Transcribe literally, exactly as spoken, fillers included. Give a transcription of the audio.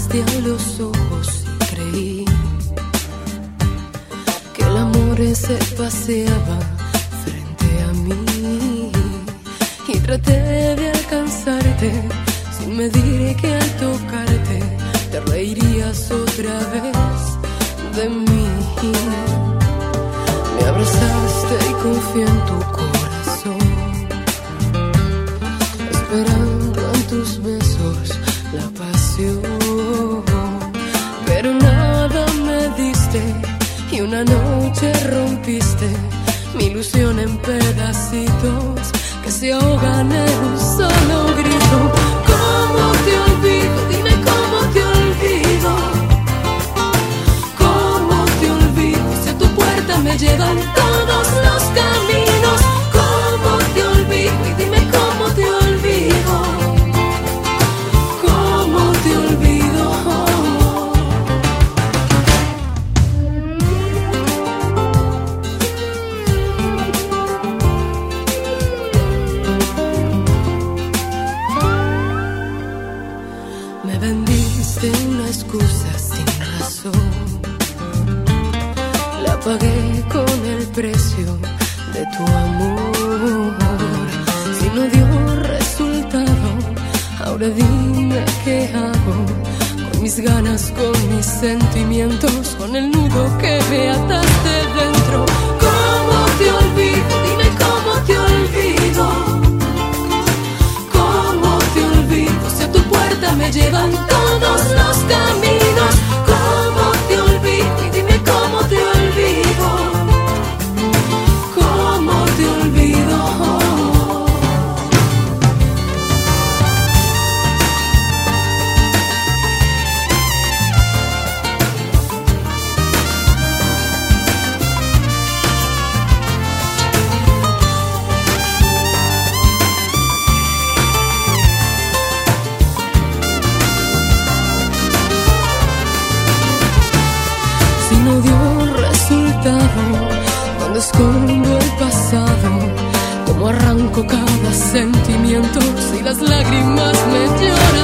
miraste a los ojos y creí que el amor se paseaba frente a mí, y traté de alcanzarte sin medir que al tocarte te reirías otra vez de mí. Me abrazaste y confié en tu corazón, esperando en tus besos la pasión, pero nada me diste y una noche rompiste mi ilusión en pedacitos que se ahogan en un solo grito. ¿Cómo te olvido? Dime cómo te olvido. ¿Cómo te olvido? Si a tu puerta me llevan todos los caminos. ¿Cómo te olvido? Y dime cómo te olvido. ¿Cómo te olvido? Me vendiste una excusa sin razón, la pagué con el precio de tu amor. Si no dio resultado, ahora dime qué hago con mis ganas, con mis sentimientos, con el nudo que me ataste dentro. ¿Cómo te olvido? Dime cómo te olvido. ¿Cómo te olvido? Si a tu puerta me llevan todos los caminos. ¿Cómo te olvido? Y dime cómo te olvido. ¿Cómo te olvido? No dio resultado, cuando escondo el pasado, como arranco cada sentimiento, si las lágrimas me lloran.